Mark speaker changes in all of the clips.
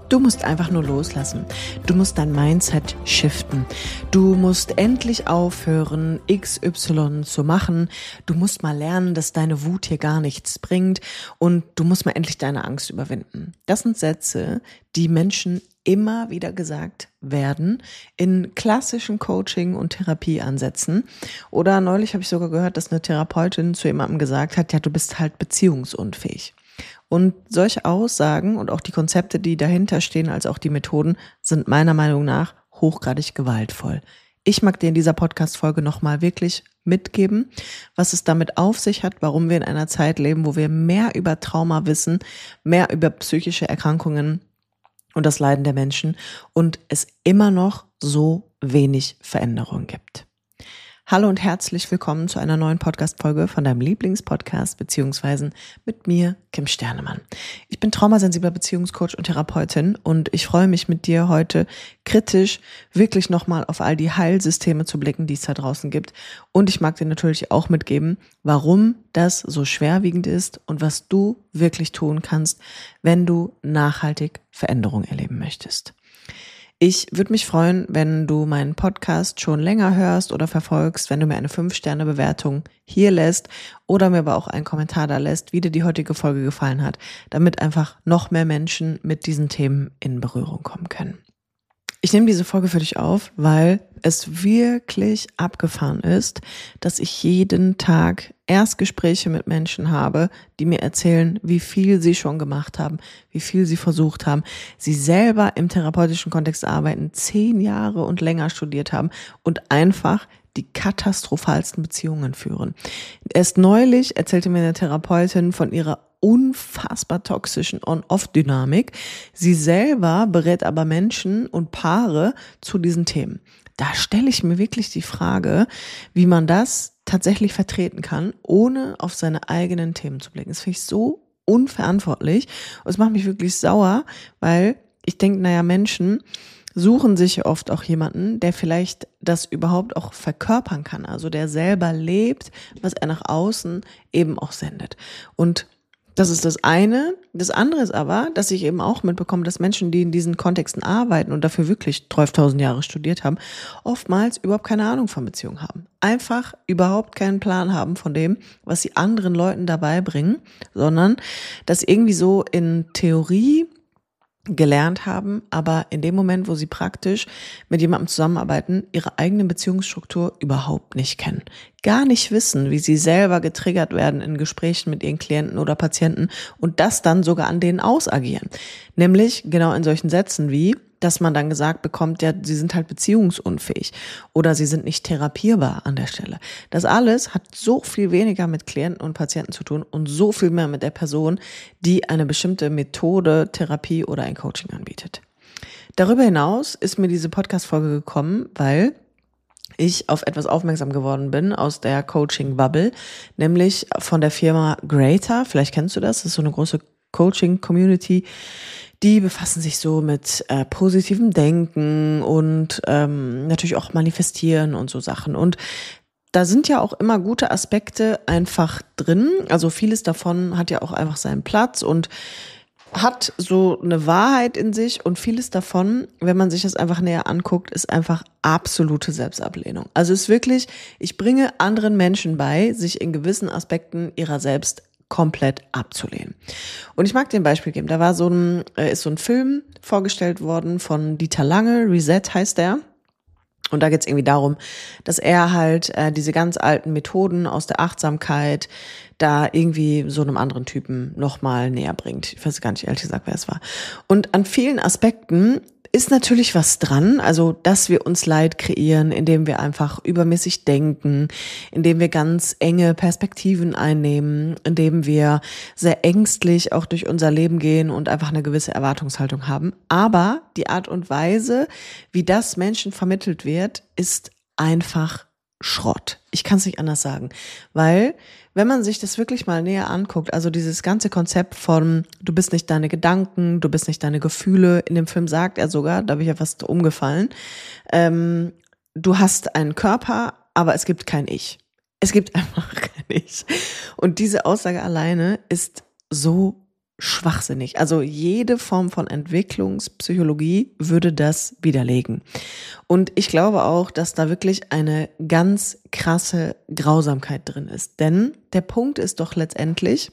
Speaker 1: Du musst einfach nur loslassen. Du musst dein Mindset shiften. Du musst endlich aufhören, XY zu machen. Du musst mal lernen, dass deine Wut hier gar nichts bringt. Und du musst mal endlich deine Angst überwinden. Das sind Sätze, die Menschen immer wieder gesagt werden in klassischen Coaching- und Therapieansätzen. Oder neulich habe ich sogar gehört, dass eine Therapeutin zu jemandem gesagt hat, ja, du bist halt beziehungsunfähig. Und solche Aussagen und auch die Konzepte, die dahinter stehen, als auch die Methoden, sind meiner Meinung nach hochgradig gewaltvoll. Ich mag dir in dieser Podcast-Folge nochmal wirklich mitgeben, was es damit auf sich hat, warum wir in einer Zeit leben, wo wir mehr über Trauma wissen, mehr über psychische Erkrankungen und das Leiden der Menschen und es immer noch so wenig Veränderung gibt. Hallo und herzlich willkommen zu einer neuen Podcast-Folge von deinem Lieblingspodcast beziehungsweise mit mir, Kim Sternemann. Ich bin traumasensibler Beziehungscoach und Therapeutin und ich freue mich mit dir heute kritisch wirklich nochmal auf all die Heilsysteme zu blicken, die es da draußen gibt. Und ich mag dir natürlich auch mitgeben, warum das so schwerwiegend ist und was du wirklich tun kannst, wenn du nachhaltig Veränderung erleben möchtest. Ich würde mich freuen, wenn du meinen Podcast schon länger hörst oder verfolgst, wenn du mir eine 5-Sterne-Bewertung hier lässt oder mir aber auch einen Kommentar da lässt, wie dir die heutige Folge gefallen hat, damit einfach noch mehr Menschen mit diesen Themen in Berührung kommen können. Ich nehme diese Folge für dich auf, weil es wirklich abgefahren ist, dass ich jeden Tag Erstgespräche mit Menschen habe, die mir erzählen, wie viel sie schon gemacht haben, wie viel sie versucht haben, sie selber im therapeutischen Kontext arbeiten, 10 Jahre und länger studiert haben und einfach die katastrophalsten Beziehungen führen. Erst neulich erzählte mir eine Therapeutin von ihrer unfassbar toxischen On-Off-Dynamik. Sie selber berät aber Menschen und Paare zu diesen Themen. Da stelle ich mir wirklich die Frage, wie man das tatsächlich vertreten kann, ohne auf seine eigenen Themen zu blicken. Das finde ich so unverantwortlich und es macht mich wirklich sauer, weil ich denke, Menschen suchen sich oft auch jemanden, der vielleicht das überhaupt auch verkörpern kann, also der selber lebt, was er nach außen eben auch sendet. Und das ist das eine. Das andere ist aber, dass ich eben auch mitbekomme, dass Menschen, die in diesen Kontexten arbeiten und dafür wirklich 12.000 Jahre studiert haben, oftmals überhaupt keine Ahnung von Beziehungen haben. Einfach überhaupt keinen Plan haben von dem, was sie anderen Leuten dabei bringen, sondern das irgendwie so in Theorie gelernt haben, aber in dem Moment, wo sie praktisch mit jemandem zusammenarbeiten, ihre eigene Beziehungsstruktur überhaupt nicht kennen. Gar nicht wissen, wie sie selber getriggert werden in Gesprächen mit ihren Klienten oder Patienten und das dann sogar an denen ausagieren. Nämlich genau in solchen Sätzen wie, dass man dann gesagt bekommt, ja, sie sind halt beziehungsunfähig oder sie sind nicht therapierbar an der Stelle. Das alles hat so viel weniger mit Klienten und Patienten zu tun und so viel mehr mit der Person, die eine bestimmte Methode, Therapie oder ein Coaching anbietet. Darüber hinaus ist mir diese Podcast-Folge gekommen, weil ich auf etwas aufmerksam geworden bin aus der Coaching-Bubble, nämlich von der Firma Greater. Vielleicht kennst du das, das ist so eine große Coaching-Community. Die befassen sich so mit positivem Denken und natürlich auch Manifestieren und so Sachen. Und da sind ja auch immer gute Aspekte einfach drin. Also vieles davon hat ja auch einfach seinen Platz und hat so eine Wahrheit in sich und vieles davon, wenn man sich das einfach näher anguckt, ist einfach absolute Selbstablehnung. Also es ist wirklich, ich bringe anderen Menschen bei, sich in gewissen Aspekten ihrer selbst komplett abzulehnen. Und ich mag dir ein Beispiel geben. Da war ist so ein Film vorgestellt worden von Dieter Lange, Reset heißt der. Und da geht es irgendwie darum, dass er halt diese ganz alten Methoden aus der Achtsamkeit da irgendwie so einem anderen Typen nochmal näher bringt. Ich weiß gar nicht, ehrlich gesagt, wer es war. Und an vielen Aspekten ist natürlich was dran, also dass wir uns Leid kreieren, indem wir einfach übermäßig denken, indem wir ganz enge Perspektiven einnehmen, indem wir sehr ängstlich auch durch unser Leben gehen und einfach eine gewisse Erwartungshaltung haben. Aber die Art und Weise, wie das Menschen vermittelt wird, ist einfach Schrott. Ich kann es nicht anders sagen, weil wenn man sich das wirklich mal näher anguckt, also dieses ganze Konzept von du bist nicht deine Gedanken, du bist nicht deine Gefühle, in dem Film sagt er sogar, da bin ich ja fast umgefallen, du hast einen Körper, aber es gibt kein Ich. Es gibt einfach kein Ich. Und diese Aussage alleine ist so schwachsinnig. Also jede Form von Entwicklungspsychologie würde das widerlegen. Und ich glaube auch, dass da wirklich eine ganz krasse Grausamkeit drin ist. Denn der Punkt ist doch letztendlich,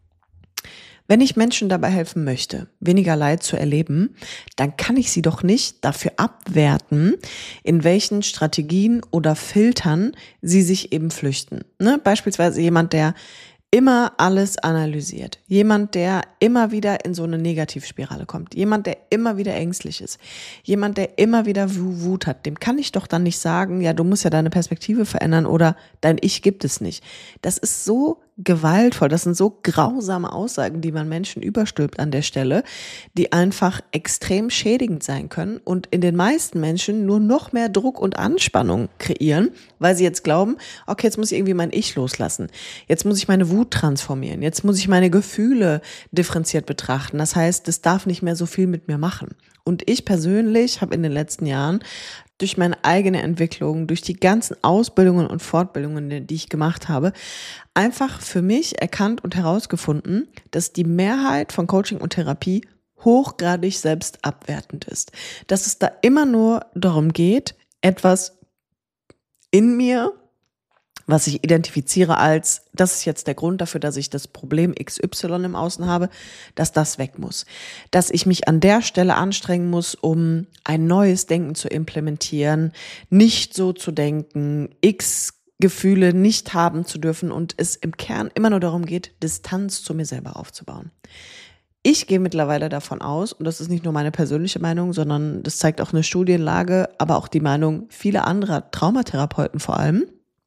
Speaker 1: wenn ich Menschen dabei helfen möchte, weniger Leid zu erleben, dann kann ich sie doch nicht dafür abwerten, in welchen Strategien oder Filtern sie sich eben flüchten. Beispielsweise jemand, der immer alles analysiert. Jemand, der immer wieder in so eine Negativspirale kommt. Jemand, der immer wieder ängstlich ist. Jemand, der immer wieder Wut hat. Dem kann ich doch dann nicht sagen, ja, du musst ja deine Perspektive verändern oder dein Ich gibt es nicht. Das ist so gewaltvoll. Das sind so grausame Aussagen, die man Menschen überstülpt an der Stelle, die einfach extrem schädigend sein können und in den meisten Menschen nur noch mehr Druck und Anspannung kreieren, weil sie jetzt glauben, okay, jetzt muss ich irgendwie mein Ich loslassen. Jetzt muss ich meine Wut transformieren. Jetzt muss ich meine Gefühle differenziert betrachten. Das heißt, es darf nicht mehr so viel mit mir machen. Und ich persönlich habe in den letzten Jahren durch meine eigene Entwicklung, durch die ganzen Ausbildungen und Fortbildungen, die ich gemacht habe, einfach für mich erkannt und herausgefunden, dass die Mehrheit von Coaching und Therapie hochgradig selbstabwertend ist. Dass es da immer nur darum geht, etwas in mir, was ich identifiziere als, das ist jetzt der Grund dafür, dass ich das Problem XY im Außen habe, dass das weg muss. Dass ich mich an der Stelle anstrengen muss, um ein neues Denken zu implementieren, nicht so zu denken, Gefühle nicht haben zu dürfen und es im Kern immer nur darum geht, Distanz zu mir selber aufzubauen. Ich gehe mittlerweile davon aus, und das ist nicht nur meine persönliche Meinung, sondern das zeigt auch eine Studienlage, aber auch die Meinung vieler anderer Traumatherapeuten vor allem,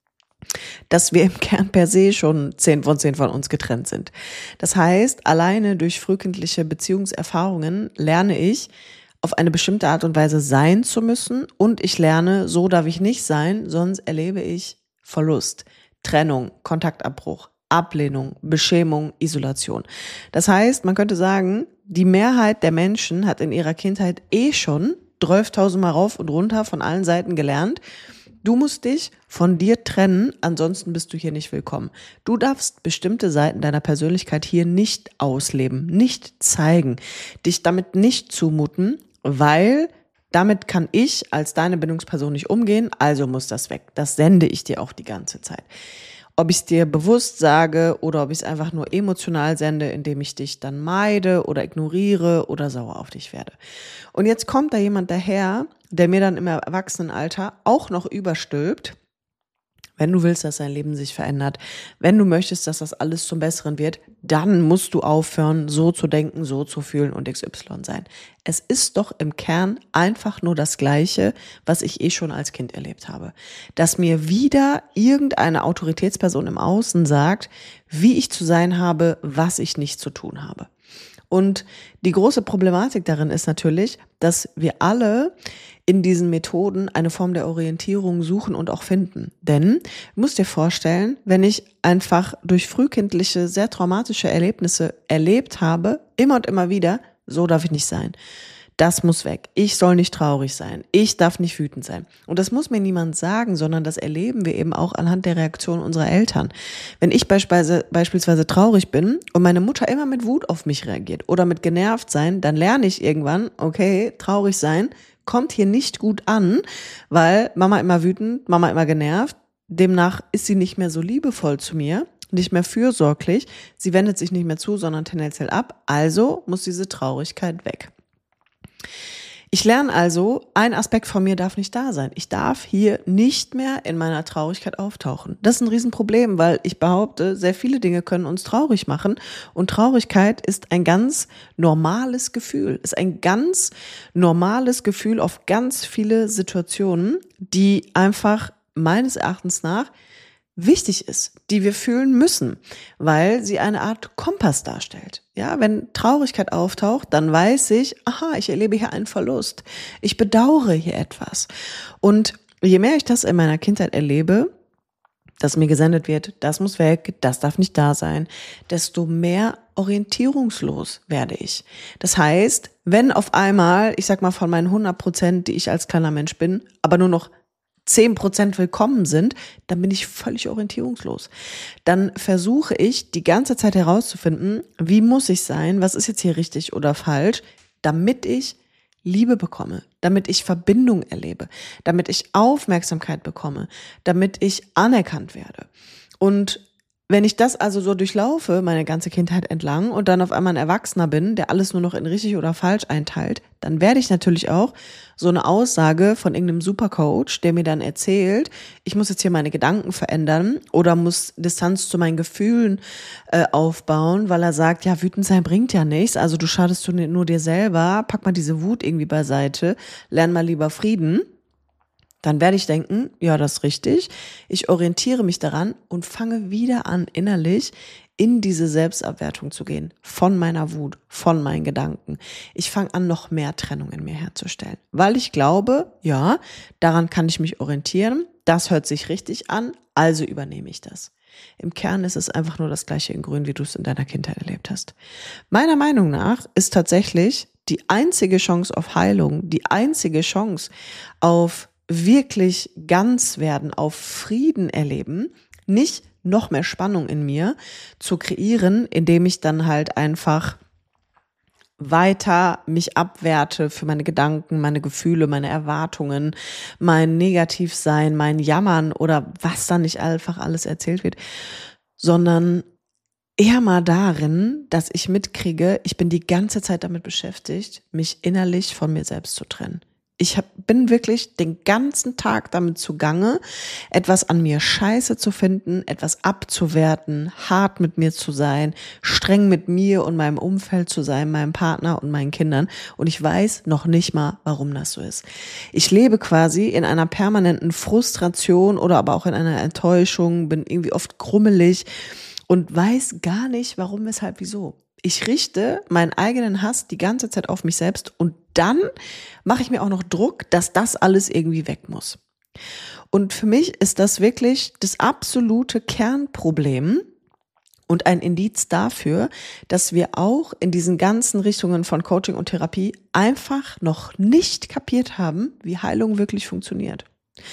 Speaker 1: dass wir im Kern per se schon 10 von 10 von uns getrennt sind. Das heißt, alleine durch frühkindliche Beziehungserfahrungen lerne ich, auf eine bestimmte Art und Weise sein zu müssen und ich lerne, so darf ich nicht sein, sonst erlebe ich Verlust, Trennung, Kontaktabbruch, Ablehnung, Beschämung, Isolation. Das heißt, man könnte sagen, die Mehrheit der Menschen hat in ihrer Kindheit schon 12.000 Mal rauf und runter von allen Seiten gelernt, du musst dich von dir trennen, ansonsten bist du hier nicht willkommen. Du darfst bestimmte Seiten deiner Persönlichkeit hier nicht ausleben, nicht zeigen, dich damit nicht zumuten, weil damit kann ich als deine Bindungsperson nicht umgehen, also muss das weg. Das sende ich dir auch die ganze Zeit. Ob ich es dir bewusst sage oder ob ich es einfach nur emotional sende, indem ich dich dann meide oder ignoriere oder sauer auf dich werde. Und jetzt kommt da jemand daher, der mir dann im Erwachsenenalter auch noch überstülpt, wenn du willst, dass dein Leben sich verändert, wenn du möchtest, dass das alles zum Besseren wird, dann musst du aufhören, so zu denken, so zu fühlen und XY sein. Es ist doch im Kern einfach nur das Gleiche, was ich schon als Kind erlebt habe. Dass mir wieder irgendeine Autoritätsperson im Außen sagt, wie ich zu sein habe, was ich nicht zu tun habe. Und die große Problematik darin ist natürlich, dass wir alle in diesen Methoden eine Form der Orientierung suchen und auch finden. Denn du musst dir vorstellen, wenn ich einfach durch frühkindliche, sehr traumatische Erlebnisse erlebt habe, immer und immer wieder, so darf ich nicht sein. Das muss weg. Ich soll nicht traurig sein. Ich darf nicht wütend sein. Und das muss mir niemand sagen, sondern das erleben wir eben auch anhand der Reaktion unserer Eltern. Wenn ich beispielsweise traurig bin und meine Mutter immer mit Wut auf mich reagiert oder mit genervt sein, dann lerne ich irgendwann, okay, traurig sein kommt hier nicht gut an, weil Mama immer wütend, Mama immer genervt. Demnach ist sie nicht mehr so liebevoll zu mir, nicht mehr fürsorglich. Sie wendet sich nicht mehr zu, sondern tendenziell ab. Also muss diese Traurigkeit weg. Ich lerne also, ein Aspekt von mir darf nicht da sein. Ich darf hier nicht mehr in meiner Traurigkeit auftauchen. Das ist ein Riesenproblem, weil ich behaupte, sehr viele Dinge können uns traurig machen. Und Traurigkeit ist ein ganz normales Gefühl. Ist ein ganz normales Gefühl auf ganz viele Situationen, die einfach meines Erachtens nach wichtig ist, die wir fühlen müssen, weil sie eine Art Kompass darstellt. Ja, wenn Traurigkeit auftaucht, dann weiß ich, aha, ich erlebe hier einen Verlust. Ich bedauere hier etwas. Und je mehr ich das in meiner Kindheit erlebe, dass mir gesendet wird, das muss weg, das darf nicht da sein, desto mehr orientierungslos werde ich. Das heißt, wenn auf einmal, ich sag mal von meinen 100%, die ich als kleiner Mensch bin, aber nur noch 10% willkommen sind, dann bin ich völlig orientierungslos. Dann versuche ich die ganze Zeit herauszufinden, wie muss ich sein, was ist jetzt hier richtig oder falsch, damit ich Liebe bekomme, damit ich Verbindung erlebe, damit ich Aufmerksamkeit bekomme, damit ich anerkannt werde. Und wenn ich das also so durchlaufe, meine ganze Kindheit entlang und dann auf einmal ein Erwachsener bin, der alles nur noch in richtig oder falsch einteilt, dann werde ich natürlich auch so eine Aussage von irgendeinem Supercoach, der mir dann erzählt, ich muss jetzt hier meine Gedanken verändern oder muss Distanz zu meinen Gefühlen aufbauen, weil er sagt, ja, wütend sein bringt ja nichts, also du schadest nur dir selber, pack mal diese Wut irgendwie beiseite, lern mal lieber Frieden. Dann werde ich denken, ja, das ist richtig. Ich orientiere mich daran und fange wieder an, innerlich in diese Selbstabwertung zu gehen. Von meiner Wut, von meinen Gedanken. Ich fange an, noch mehr Trennung in mir herzustellen. Weil ich glaube, ja, daran kann ich mich orientieren. Das hört sich richtig an, also übernehme ich das. Im Kern ist es einfach nur das Gleiche in Grün, wie du es in deiner Kindheit erlebt hast. Meiner Meinung nach ist tatsächlich die einzige Chance auf Heilung, die einzige Chance auf wirklich ganz werden, auf Frieden erleben, nicht noch mehr Spannung in mir zu kreieren, indem ich dann halt einfach weiter mich abwerte für meine Gedanken, meine Gefühle, meine Erwartungen, mein Negativsein, mein Jammern oder was dann nicht einfach alles erzählt wird, sondern eher mal darin, dass ich mitkriege, ich bin die ganze Zeit damit beschäftigt, mich innerlich von mir selbst zu trennen. Bin wirklich den ganzen Tag damit zugange, etwas an mir scheiße zu finden, etwas abzuwerten, hart mit mir zu sein, streng mit mir und meinem Umfeld zu sein, meinem Partner und meinen Kindern. Und ich weiß noch nicht mal, warum das so ist. Ich lebe quasi in einer permanenten Frustration oder aber auch in einer Enttäuschung, bin irgendwie oft krummelig und weiß gar nicht, warum, weshalb, wieso. Ich richte meinen eigenen Hass die ganze Zeit auf mich selbst und dann mache ich mir auch noch Druck, dass das alles irgendwie weg muss. Und für mich ist das wirklich das absolute Kernproblem und ein Indiz dafür, dass wir auch in diesen ganzen Richtungen von Coaching und Therapie einfach noch nicht kapiert haben, wie Heilung wirklich funktioniert.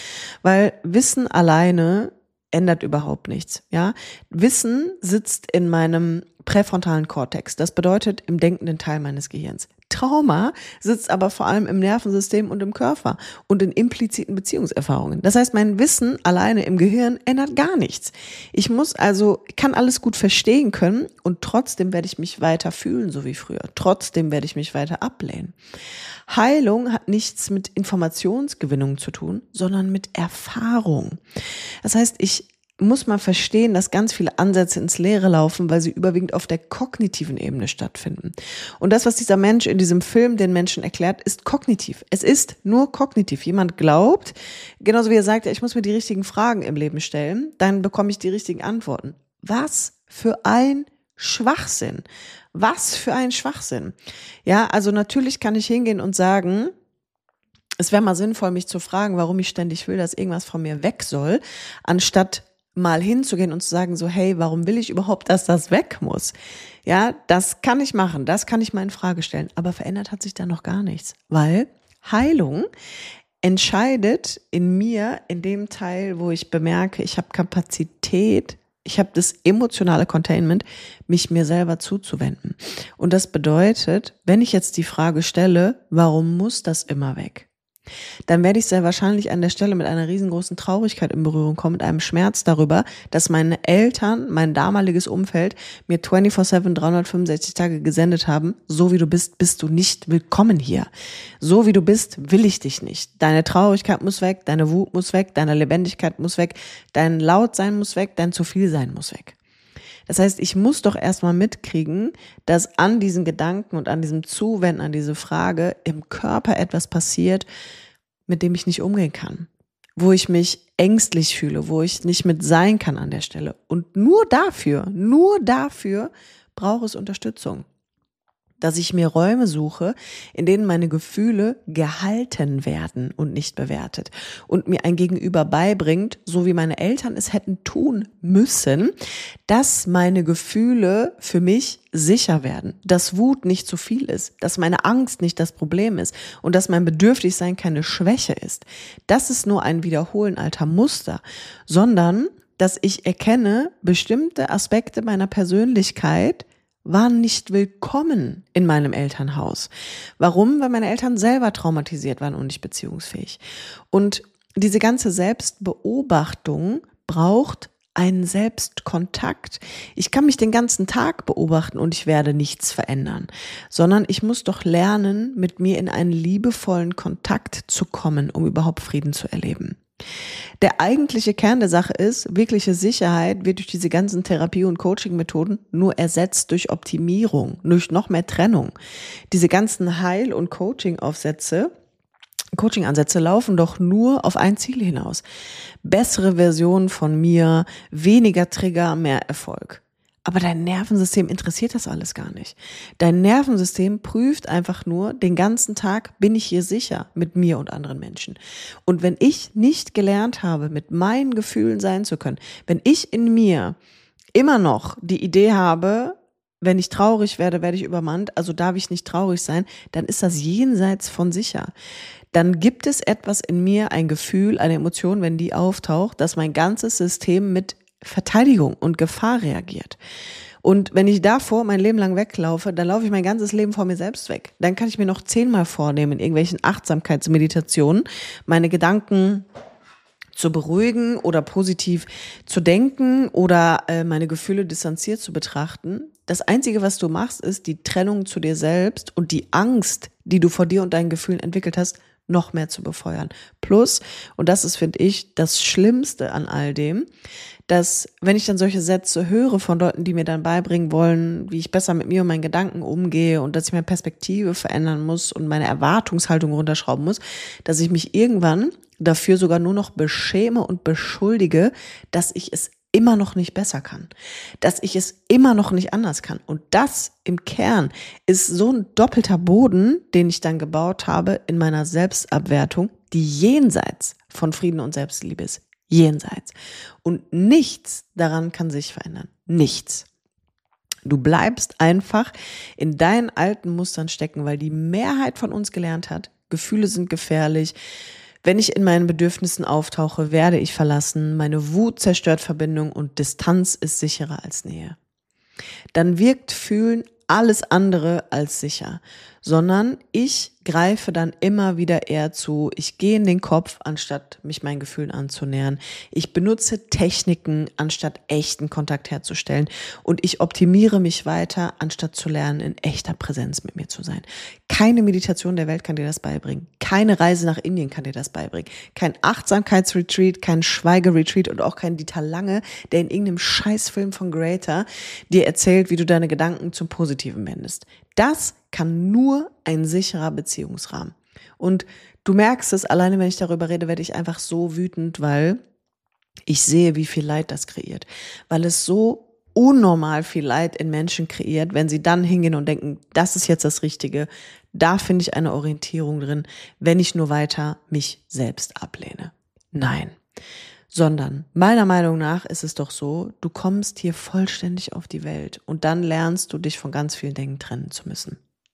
Speaker 1: Weil Wissen alleine ändert überhaupt nichts, ja. Wissen sitzt in meinem präfrontalen Kortex. Das bedeutet im denkenden Teil meines Gehirns. Trauma sitzt aber vor allem im Nervensystem und im Körper und in impliziten Beziehungserfahrungen. Das heißt, mein Wissen alleine im Gehirn ändert gar nichts. Ich kann alles gut verstehen können und trotzdem werde ich mich weiter fühlen, so wie früher. Trotzdem werde ich mich weiter ablehnen. Heilung hat nichts mit Informationsgewinnung zu tun, sondern mit Erfahrung. Das heißt, ich muss man verstehen, dass ganz viele Ansätze ins Leere laufen, weil sie überwiegend auf der kognitiven Ebene stattfinden. Und das, was dieser Mensch in diesem Film den Menschen erklärt, ist kognitiv. Es ist nur kognitiv. Jemand glaubt, genauso wie er sagt, ja, ich muss mir die richtigen Fragen im Leben stellen, dann bekomme ich die richtigen Antworten. Was für ein Schwachsinn. Was für ein Schwachsinn. Ja, also natürlich kann ich hingehen und sagen, es wäre mal sinnvoll, mich zu fragen, warum ich ständig will, dass irgendwas von mir weg soll, anstatt mal hinzugehen und zu sagen so, hey, warum will ich überhaupt, dass das weg muss? Ja, das kann ich machen, das kann ich mal in Frage stellen, aber verändert hat sich da noch gar nichts, weil Heilung entscheidet in mir, in dem Teil, wo ich bemerke, ich habe Kapazität, ich habe das emotionale Containment, mich mir selber zuzuwenden. Und das bedeutet, wenn ich jetzt die Frage stelle, warum muss das immer weg? Dann werde ich sehr wahrscheinlich an der Stelle mit einer riesengroßen Traurigkeit in Berührung kommen, mit einem Schmerz darüber, dass meine Eltern, mein damaliges Umfeld mir 24/7, 365 Tage gesendet haben, so wie du bist du nicht willkommen hier. So wie du bist, will ich dich nicht. Deine Traurigkeit muss weg, deine Wut muss weg, deine Lebendigkeit muss weg, dein Lautsein muss weg, dein Zu-viel-Sein muss weg. Das heißt, ich muss doch erstmal mitkriegen, dass an diesen Gedanken und an diesem Zuwenden, an diese Frage im Körper etwas passiert, mit dem ich nicht umgehen kann, wo ich mich ängstlich fühle, wo ich nicht mit sein kann an der Stelle. Und nur dafür braucht es Unterstützung. dass ich mir Räume suche, in denen meine Gefühle gehalten werden und nicht bewertet und mir ein Gegenüber beibringt, so wie meine Eltern es hätten tun müssen, dass meine Gefühle für mich sicher werden, dass Wut nicht zu viel ist, dass meine Angst nicht das Problem ist und dass mein Bedürftigsein keine Schwäche ist. Das ist nur ein Wiederholen alter Muster, sondern dass ich erkenne, bestimmte Aspekte meiner Persönlichkeit waren nicht willkommen in meinem Elternhaus. Warum? Weil meine Eltern selber traumatisiert waren und nicht beziehungsfähig. Und diese ganze Selbstbeobachtung braucht einen Selbstkontakt. Ich kann mich den ganzen Tag beobachten und ich werde nichts verändern, sondern ich muss doch lernen, mit mir in einen liebevollen Kontakt zu kommen, um überhaupt Frieden zu erleben. Der eigentliche Kern der Sache ist, wirkliche Sicherheit wird durch diese ganzen Therapie- und Coaching-Methoden nur ersetzt durch Optimierung, durch noch mehr Trennung. Diese ganzen Heil- und Coaching-Ansätze laufen doch nur auf ein Ziel hinaus. Bessere Version von mir, weniger Trigger, mehr Erfolg. Aber dein Nervensystem interessiert das alles gar nicht. Dein Nervensystem prüft einfach nur, den ganzen Tag bin ich hier sicher mit mir und anderen Menschen. Und wenn ich nicht gelernt habe, mit meinen Gefühlen sein zu können, wenn ich in mir immer noch die Idee habe, wenn ich traurig werde, werde ich übermannt, also darf ich nicht traurig sein, dann ist das jenseits von sicher. Dann gibt es etwas in mir, ein Gefühl, eine Emotion, wenn die auftaucht, dass mein ganzes System mit Verteidigung und Gefahr reagiert. Und wenn ich davor mein Leben lang weglaufe, dann laufe ich mein ganzes Leben vor mir selbst weg. Dann kann ich mir noch 10-mal vornehmen, in irgendwelchen Achtsamkeitsmeditationen meine Gedanken zu beruhigen oder positiv zu denken oder meine Gefühle distanziert zu betrachten. Das Einzige, was du machst, ist die Trennung zu dir selbst und die Angst, die du vor dir und deinen Gefühlen entwickelt hast, noch mehr zu befeuern. Plus, und das ist, finde ich, das Schlimmste an all dem, dass, wenn ich dann solche Sätze höre von Leuten, die mir dann beibringen wollen, wie ich besser mit mir und meinen Gedanken umgehe und dass ich meine Perspektive verändern muss und meine Erwartungshaltung runterschrauben muss, dass ich mich irgendwann dafür sogar nur noch beschäme und beschuldige, dass ich es immer noch nicht besser kann, dass ich es immer noch nicht anders kann. Und das im Kern ist so ein doppelter Boden, den ich dann gebaut habe in meiner Selbstabwertung, die jenseits von Frieden und Selbstliebe ist. Jenseits. Und nichts daran kann sich verändern. Nichts. Du bleibst einfach in deinen alten Mustern stecken, weil die Mehrheit von uns gelernt hat, Gefühle sind gefährlich. Wenn ich in meinen Bedürfnissen auftauche, werde ich verlassen. Meine Wut zerstört Verbindung und Distanz ist sicherer als Nähe. Dann wirkt Fühlen alles andere als sicher, sondern ich greife dann immer wieder eher zu, ich gehe in den Kopf, anstatt mich meinen Gefühlen anzunähern. Ich benutze Techniken, anstatt echten Kontakt herzustellen. Und ich optimiere mich weiter, anstatt zu lernen, in echter Präsenz mit mir zu sein. Keine Meditation der Welt kann dir das beibringen. Keine Reise nach Indien kann dir das beibringen. Kein Achtsamkeitsretreat, kein Schweigeretreat und auch kein Dieter Lange, der in irgendeinem Scheißfilm von Greater dir erzählt, wie du deine Gedanken zum Positiven wendest. Das kann nur ein sicherer Beziehungsrahmen. Und du merkst es, alleine wenn ich darüber rede, werde ich einfach so wütend, weil ich sehe, wie viel Leid das kreiert. Weil es so unnormal viel Leid in Menschen kreiert, wenn sie dann hingehen und denken, das ist jetzt das Richtige. Da finde ich eine Orientierung drin, wenn ich nur weiter mich selbst ablehne. Nein. Sondern meiner Meinung nach ist es doch so, du kommst hier vollständig auf die Welt und dann lernst du dich von ganz vielen Dingen trennen zu müssen.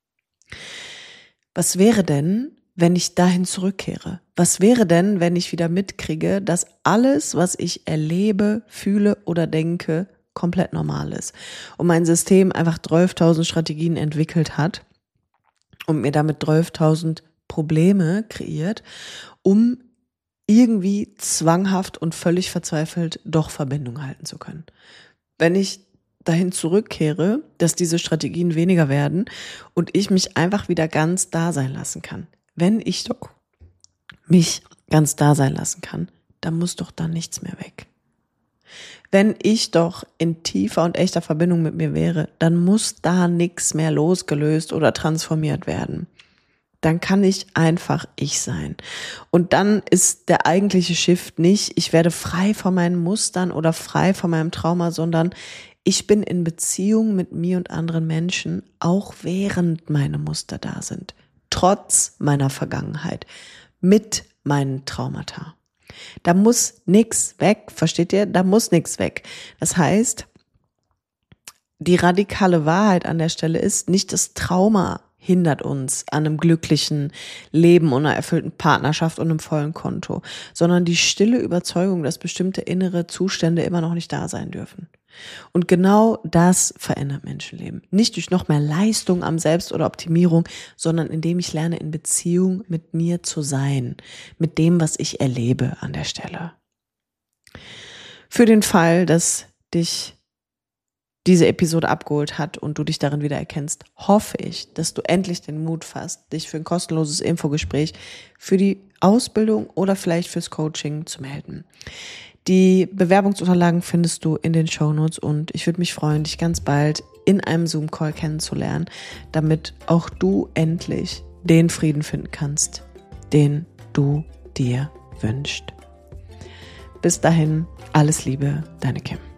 Speaker 1: Was wäre denn, wenn ich dahin zurückkehre? Was wäre denn, wenn ich wieder mitkriege, dass alles, was ich erlebe, fühle oder denke, komplett normal ist und mein System einfach 12.000 Strategien entwickelt hat und mir damit 12.000 Probleme kreiert, um irgendwie zwanghaft und völlig verzweifelt doch Verbindung halten zu können. Wenn ich dahin zurückkehre, dass diese Strategien weniger werden und ich mich einfach wieder ganz da sein lassen kann. Wenn ich doch mich ganz da sein lassen kann, dann muss doch da nichts mehr weg. Wenn ich doch in tiefer und echter Verbindung mit mir wäre, dann muss da nichts mehr losgelöst oder transformiert werden. Dann kann ich einfach ich sein. Und dann ist der eigentliche Shift nicht, ich werde frei von meinen Mustern oder frei von meinem Trauma, sondern Ich bin in Beziehung mit mir und anderen Menschen, auch während meine Muster da sind, trotz meiner Vergangenheit, mit meinen Traumata. Da muss nichts weg, versteht ihr? Da muss nichts weg. Das heißt, die radikale Wahrheit an der Stelle ist, nicht das Trauma hindert uns an einem glücklichen Leben und einer erfüllten Partnerschaft und einem vollen Konto, sondern die stille Überzeugung, dass bestimmte innere Zustände immer noch nicht da sein dürfen. Und genau das verändert Menschenleben. Nicht durch noch mehr Leistung am Selbst oder Optimierung, sondern indem ich lerne, in Beziehung mit mir zu sein, mit dem, was ich erlebe an der Stelle. Für den Fall, dass dich diese Episode abgeholt hat und du dich darin wieder erkennst, hoffe ich, dass du endlich den Mut fasst, dich für ein kostenloses Infogespräch, für die Ausbildung oder vielleicht fürs Coaching zu melden. Die Bewerbungsunterlagen findest du in den Shownotes und ich würde mich freuen, dich ganz bald in einem Zoom-Call kennenzulernen, damit auch du endlich den Frieden finden kannst, den du dir wünschst. Bis dahin, alles Liebe, deine Kim.